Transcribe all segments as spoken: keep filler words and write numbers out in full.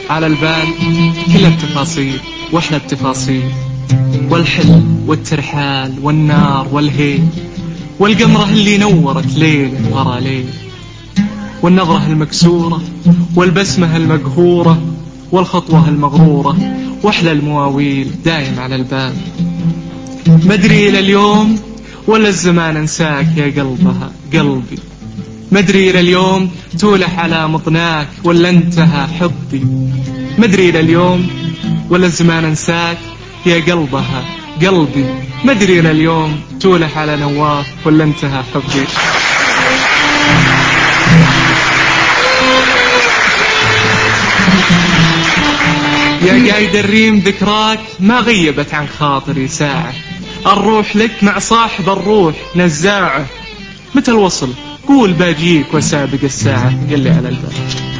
على البال كل التفاصيل واحلى التفاصيل، والحلم والترحال والنار والهيل، والقمرة اللي نورت ليل ورا ليل، والنظرة المكسورة والبسمة المقهورة، والخطوة المغرورة واحلى المواويل دايم على البال. مدري إلى اليوم ولا الزمان انساك يا قلبها قلبي، مدري إلى اليوم تولح على مطناك ولا انتهى حبي، مدري إلى اليوم ولا الزمان انساك يا قلبها قلبي، مدري إلى اليوم تولح على نواف ولا انتهى حبي. يا قايد الريم ذكراك ما غيبت عن خاطري ساعة، الروح لك مع صاحب الروح نزاعه، متى الوصل قول باجيك وسابق الساعة قل لي على الباب.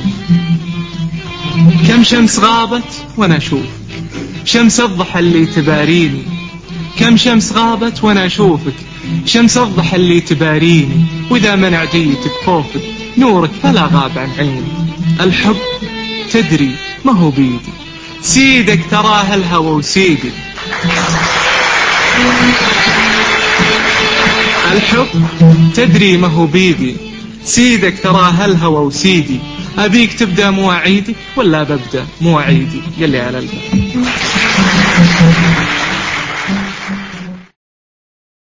كم شمس غابت وانا اشوفك، شمس الضحى اللي تباريني، كم شمس غابت وانا اشوفك، شمس الضحى اللي تباريني، واذا منع جيتك خوفك نورك فلا غاب عن عيني. الحب تدري ما هو بيدي، سيدك تراه الهوى وسيدي، الحب تدري ما هو بيدي، سيدك تراه الهوى وسيدي، أبيك تبدأ مواعيدي ولا ببدأ مواعيدي يلي على الباب.